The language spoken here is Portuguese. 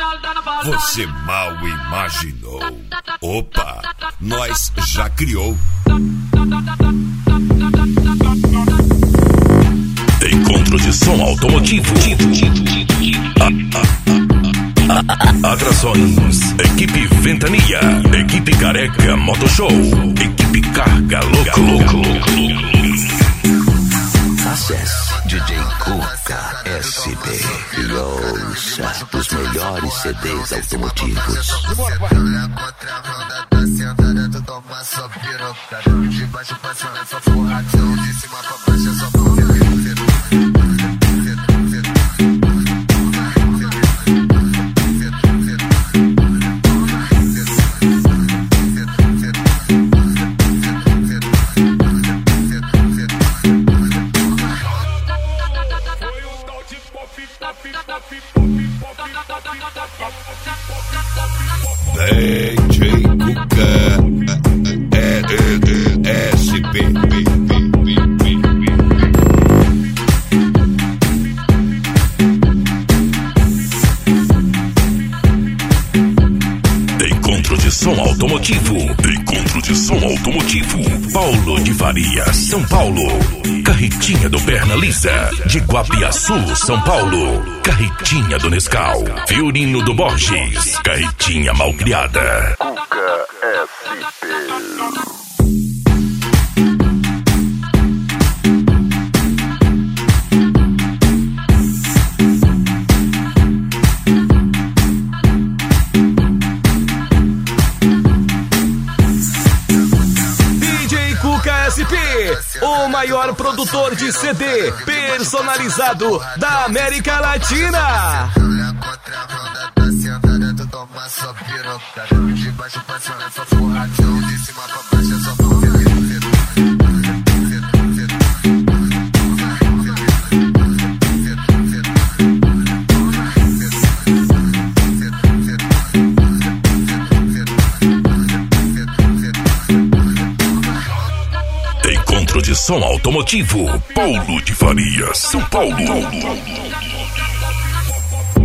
Você mal imaginou. Opa, nós já criou. Encontro de som automotivo. Atrações. Equipe Ventania. Equipe Careca Motoshow. Equipe Carga Louco. Acesse DJ Cuca SP e ouça os melhores CDs automotivos. De baixo pra cima é só forradão, de cima pra baixo é só DJ Cuca SP. Encontro de som automotivo. Encontro de som automotivo. Paulo de Faria, São Paulo. Carretinha do Perna Lisa, de Guapiaçu, São Paulo. Carretinha do Nescau, Fiorino do Borges. Carretinha Malcriada. Cuca SP. O maior produtor de CD personalizado da América Latina. Encontro de som automotivo. Paulo de Faria, São Paulo.